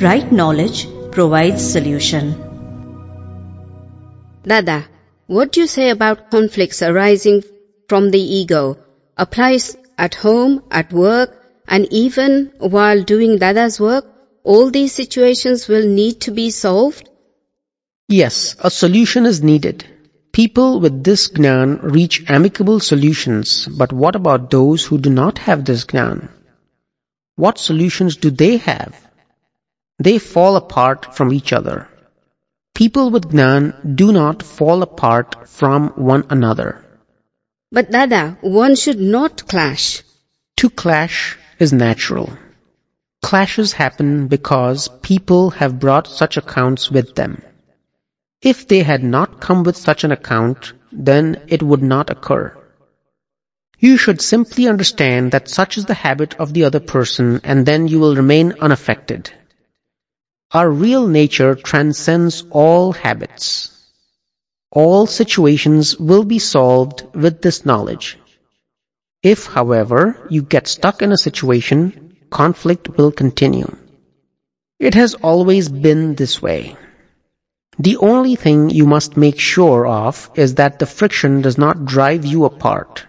Right knowledge provides solution. Dada, what do you say about conflicts arising from the ego? Applies at home, at work, and even while doing Dada's work? All these situations will need to be solved? Yes, a solution is needed. People with this Gnan reach amicable solutions, but what about those who do not have this Gnan? What solutions do they have? They fall apart from each other. People with Gnan do not fall apart from one another. But Dada, one should not clash. To clash is natural. Clashes happen because people have brought such accounts with them. If they had not come with such an account, then it would not occur. You should simply understand that such is the habit of the other person, and then you will remain unaffected. Our real nature transcends all habits. All situations will be solved with this knowledge. If, however, you get stuck in a situation, conflict will continue. It has always been this way. The only thing you must make sure of is that the friction does not drive you apart.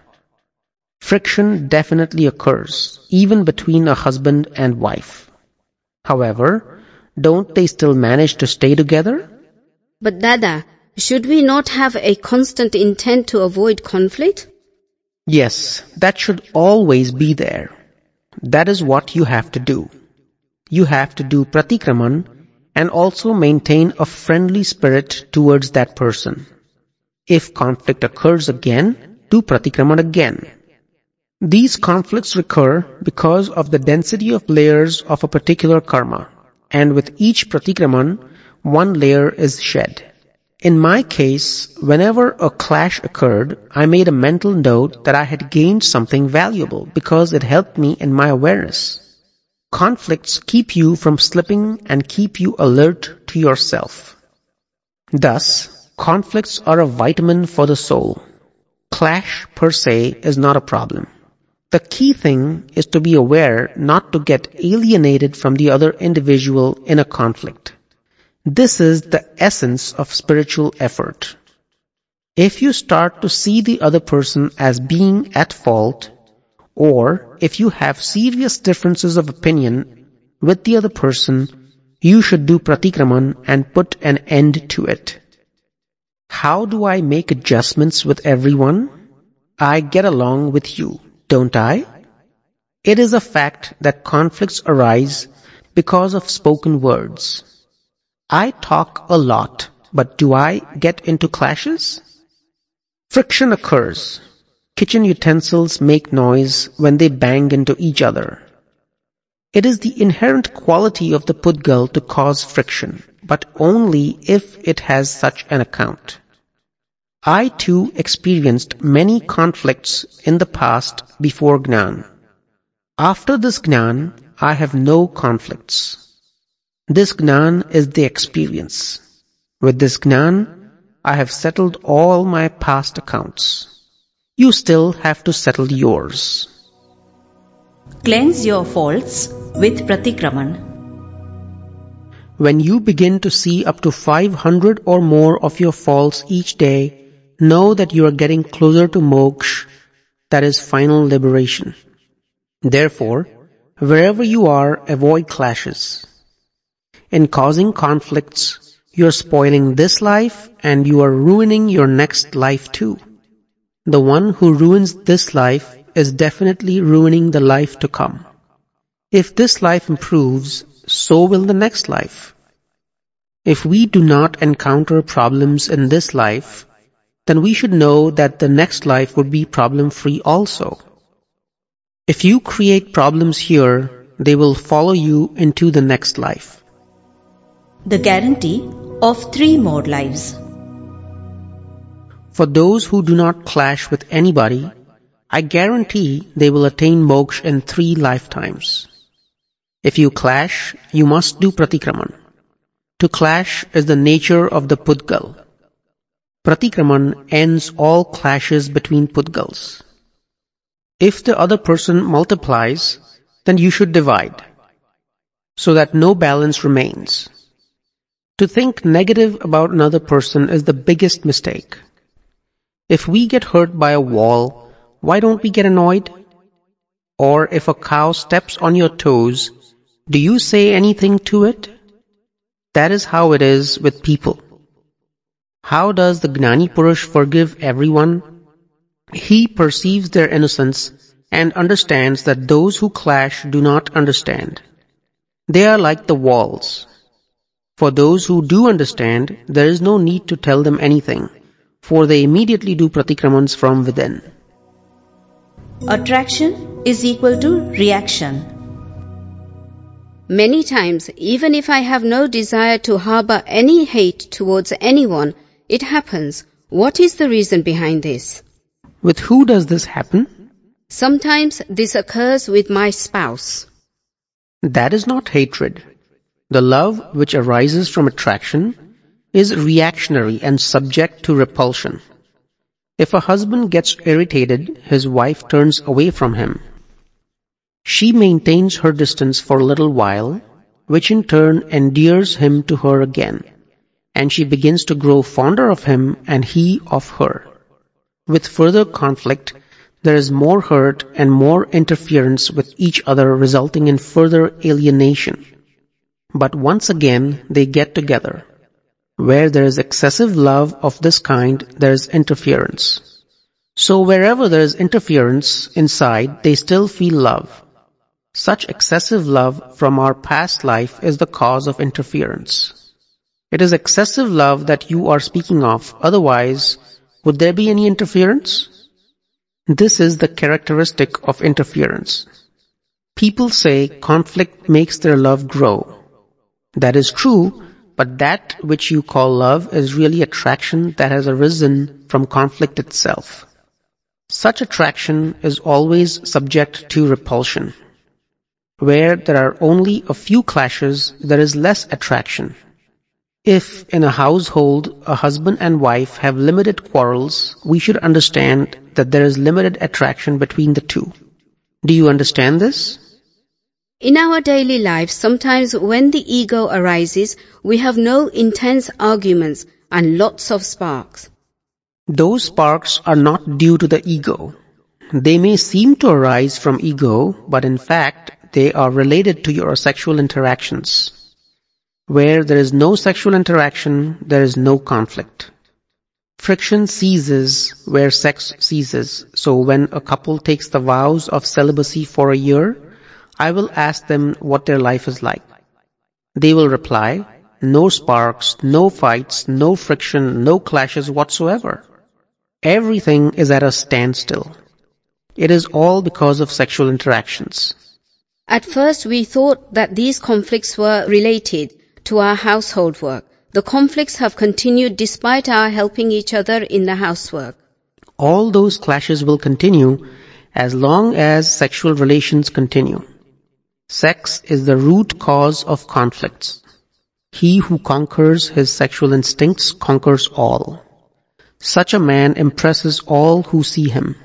Friction definitely occurs, even between a husband and wife. However, don't they still manage to stay together? But Dada, should we not have a constant intent to avoid conflict? Yes, that should always be there. That is what you have to do. You have to do pratikraman and also maintain a friendly spirit towards that person. If conflict occurs again, do pratikraman again. These conflicts recur because of the density of layers of a particular karma, and with each pratikraman, one layer is shed. In my case, whenever a clash occurred, I made a mental note that I had gained something valuable because it helped me in my awareness. Conflicts keep you from slipping and keep you alert to yourself. Thus, conflicts are a vitamin for the soul. Clash per se is not a problem. The key thing is to be aware not to get alienated from the other individual in a conflict. This is the essence of spiritual effort. If you start to see the other person as being at fault, or if you have serious differences of opinion with the other person, you should do pratikraman and put an end to it. How do I make adjustments with everyone? I get along with you, don't I? It is a fact that conflicts arise because of spoken words. I talk a lot, but do I get into clashes? Friction occurs. Kitchen utensils make noise when they bang into each other. It is the inherent quality of the Pudgal to cause friction, but only if it has such an account. I too experienced many conflicts in the past before Gnan. After this Gnan, I have no conflicts. This Gnan is the experience. With this Gnan, I have settled all my past accounts. You still have to settle yours. Cleanse your faults with pratikraman. When you begin to see up to 500 or more of your faults each day, know that you are getting closer to moksha, that is final liberation. Therefore, wherever you are, avoid clashes. In causing conflicts, you are spoiling this life and you are ruining your next life too. The one who ruins this life is definitely ruining the life to come. If this life improves, so will the next life. If we do not encounter problems in this life, then we should know that the next life would be problem-free also. If you create problems here, they will follow you into the next life. The guarantee of 3 more lives. For those who do not clash with anybody, I guarantee they will attain moksha in 3 lifetimes. If you clash, you must do pratikraman. To clash is the nature of the Pudgal. Pratikraman ends all clashes between Pudgals. If the other person multiplies, then you should divide. so that no balance remains. To think negative about another person is the biggest mistake. If we get hurt by a wall, why don't we get annoyed? Or if a cow steps on your toes, do you say anything to it? That is how it is with people. How does the Gnani Purush forgive everyone? He perceives their innocence and understands that those who clash do not understand. They are like the walls. For those who do understand, there is no need to tell them anything, for they immediately do pratikramans from within. Attraction is equal to reaction. Many times, even if I have no desire to harbor any hate towards anyone, it happens. What is the reason behind this? With who does this happen? Sometimes this occurs with my spouse. That is not hatred. The love which arises from attraction is reactionary and subject to repulsion. If a husband gets irritated, his wife turns away from him. She maintains her distance for a little while, which in turn endears him to her again, and she begins to grow fonder of him and he of her. With further conflict, there is more hurt and more interference with each other, resulting in further alienation. But once again, they get together. Where there is excessive love of this kind, there is interference. So wherever there is interference inside, they still feel love. Such excessive love from our past life is the cause of interference. It is excessive love that you are speaking of, otherwise, would there be any interference? This is the characteristic of interference. People say conflict makes their love grow. That is true, but that which you call love is really attraction that has arisen from conflict itself. Such attraction is always subject to repulsion. Where there are only a few clashes, there is less attraction. If in a household a husband and wife have limited quarrels, we should understand that there is limited attraction between the two. Do you understand this? In our daily life, sometimes when the ego arises, we have no intense arguments and lots of sparks. Those sparks are not due to the ego. They may seem to arise from ego, but in fact, they are related to your sexual interactions. Where there is no sexual interaction, there is no conflict. Friction ceases where sex ceases. So when a couple takes the vows of celibacy for a year, I will ask them what their life is like. They will reply, no sparks, no fights, no friction, no clashes whatsoever. Everything is at a standstill. It is all because of sexual interactions. At first we thought that these conflicts were related to our household work. The conflicts have continued despite our helping each other in the housework. All those clashes will continue as long as sexual relations continue. Sex is the root cause of conflicts. He who conquers his sexual instincts conquers all. Such a man impresses all who see him.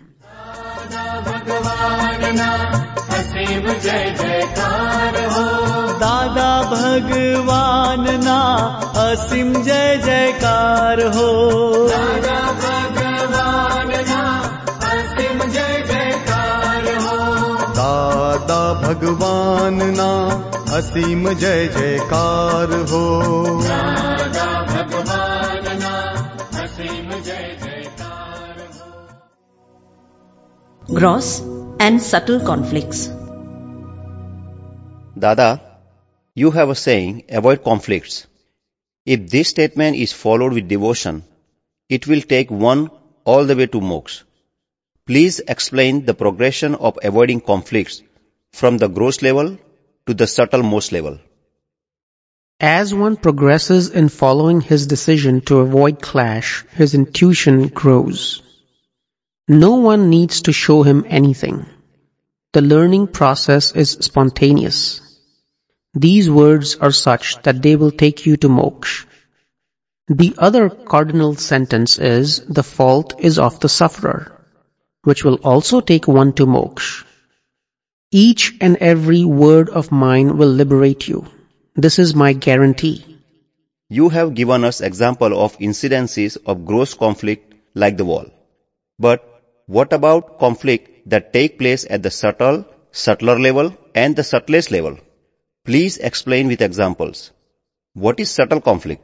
दादा भगवान ना असीम जय जयकार हो दादा भगवान ना असीम जय जयकार हो दादा भगवान ना असीम जय जयकार हो दादा भगवान ना असीम जय जयकार हो. Gross and subtle conflicts. Dada, you have a saying, avoid conflicts. If this statement is followed with devotion, it will take one all the way to moksha. Please explain the progression of avoiding conflicts from the gross level to the subtle-most level. As one progresses in following his decision to avoid clash, his intuition grows. No one needs to show him anything. The learning process is spontaneous. These words are such that they will take you to moksha. The other cardinal sentence is, the fault is of the sufferer, which will also take one to moksha. Each and every word of mine will liberate you. This is my guarantee. You have given us example of incidences of gross conflict like the wall. But what about conflict that take place at the subtler level and the subtlest level? Please explain with examples. What is subtle conflict?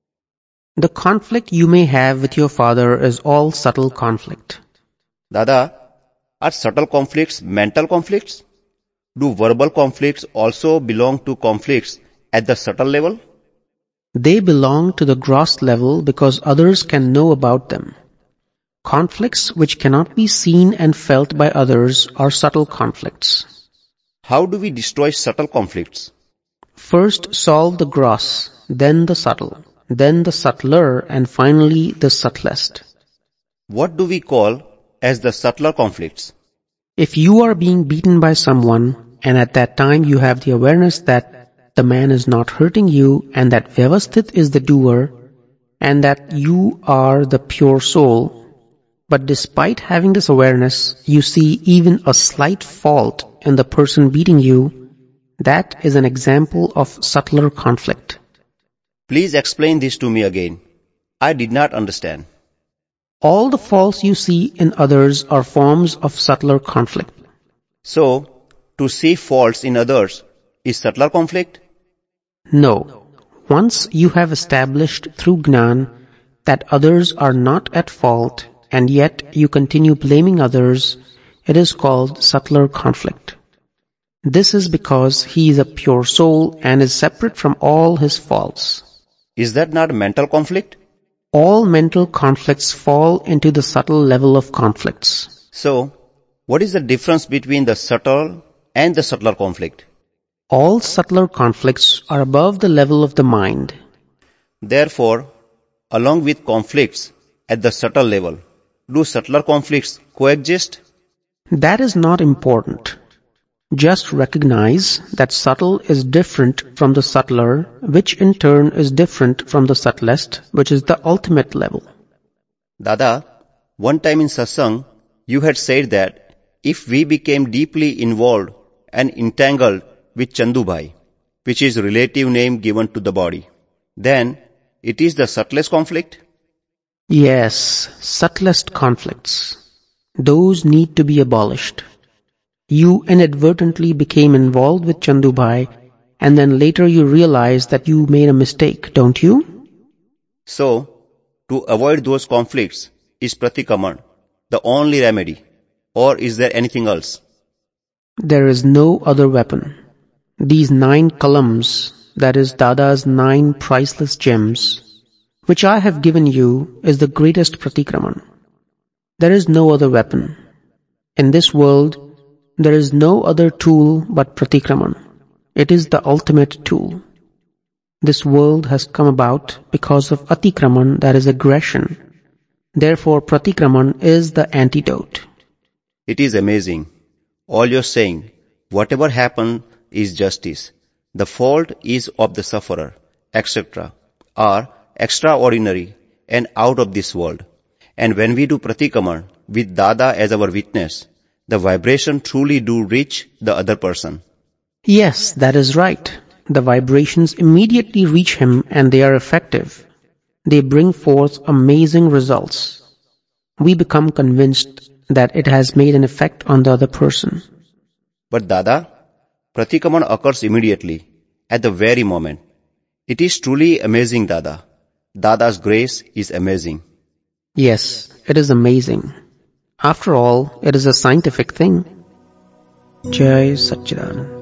The conflict you may have with your father is all subtle conflict. Dada, are subtle conflicts mental conflicts? Do verbal conflicts also belong to conflicts at the subtle level? They belong to the gross level because others can know about them. Conflicts which cannot be seen and felt by others are subtle conflicts. How do we destroy subtle conflicts? First solve the gross, then the subtle, then the subtler, and finally the subtlest. What do we call as the subtler conflicts? If you are being beaten by someone, and at that time you have the awareness that the man is not hurting you, and that Vyavasthit is the doer, and that you are the pure soul, but despite having this awareness, you see even a slight fault in the person beating you, that is an example of subtler conflict. Please explain this to me again. I did not understand. All the faults you see in others are forms of subtler conflict. So, to see faults in others is subtler conflict? No. Once you have established through Gnan that others are not at fault and yet you continue blaming others, it is called subtler conflict. This is because he is a pure soul and is separate from all his faults. Is that not mental conflict? All mental conflicts fall into the subtle level of conflicts. So, what is the difference between the subtle and the subtler conflict? All subtler conflicts are above the level of the mind. Therefore, along with conflicts at the subtle level, do subtler conflicts coexist? That is not important. Just recognize that subtle is different from the subtler, which in turn is different from the subtlest, which is the ultimate level. Dada, one time in satsang, you had said that if we became deeply involved and entangled with Chandubhai, which is relative name given to the body, then it is the subtlest conflict? Yes, subtlest conflicts. Those need to be abolished. You inadvertently became involved with Chandubhai and then later you realized that you made a mistake, don't you? So, to avoid those conflicts, is Pratikraman the only remedy, or is there anything else? There is no other weapon. These 9 kalams, that is Dada's 9 priceless gems, which I have given you, is the greatest Pratikraman. There is no other weapon. In this world, there is no other tool but Pratikraman. It is the ultimate tool. This world has come about because of Atikraman, that is aggression. Therefore, Pratikraman is the antidote. It is amazing. All you're saying, whatever happened is justice. The fault is of the sufferer, etc., are extraordinary and out of this world. And when we do Pratikraman with Dada as our witness, the vibration truly do reach the other person. Yes, that is right. The vibrations immediately reach him and they are effective. They bring forth amazing results. We become convinced that it has made an effect on the other person. But Dada, Pratikraman occurs immediately, at the very moment. It is truly amazing, Dada. Dada's grace is amazing. Yes, it is amazing. After all, it is a scientific thing. Jai Satchidanand.